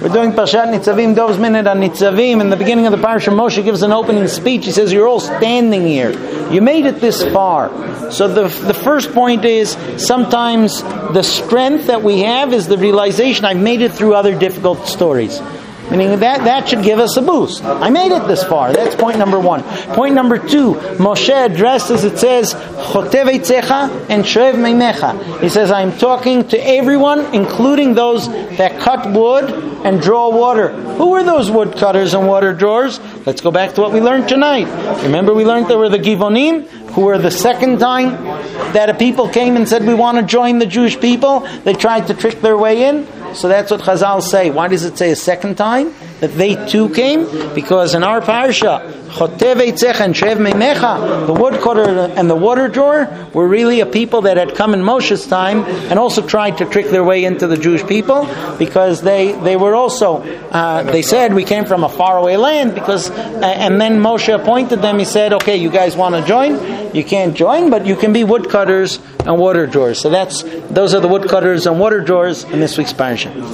We're doing Parshat Nitzavim, Dov's Minute on Nitzavim. In the beginning of the Parsha, Moshe gives an opening speech. He says, you're all standing here. You made it this far. So the first point is, sometimes the strength that we have is the realization, I've made it through other difficult stories. Meaning that should give us a boost. I made it this far. That's point number one. Point number two, Moshe addresses, it says, Chotev eitzecha and shoev meimecha. He says, I'm talking to everyone, including those that cut wood and draw water. Who were those woodcutters and water drawers? Let's go back to what we learned tonight. Remember we learned there were the Givonim, who were the second time that a people came and said, we want to join the Jewish people. They tried to trick their way in. So that's what Chazal say. Why does it say a second time? That they too came? Because in our parsha, Chotev eitzecha and shoev meimecha, the woodcutter and the water drawer were really a people that had come in Moshe's time and also tried to trick their way into the Jewish people, because they were also, they said, we came from a faraway land, because, and then Moshe appointed them. He said, okay, you guys want to join? You can't join, but you can be woodcutters and water drawers. So those are the woodcutters and water drawers in this week's parsha.